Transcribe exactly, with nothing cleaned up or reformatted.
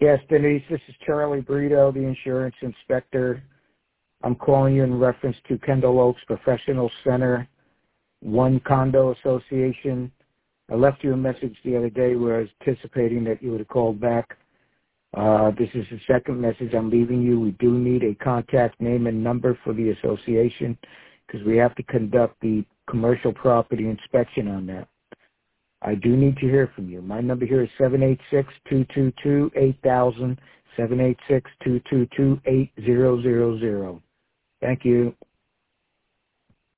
Yes, Denise, this is Charlie Brito, the insurance inspector. I'm calling you in reference to Kendall Oaks Professional Center, One Condo Association. I left you a message the other day where I was anticipating that you would have called back. Uh, this is the second message I'm leaving you. We do need a contact name and number for the association because we have to conduct the commercial property inspection on that. I do need to hear from you. My number here is seven eight six, two two two, eight thousand, seven eight six, two two two, eight zero zero zero. Thank you.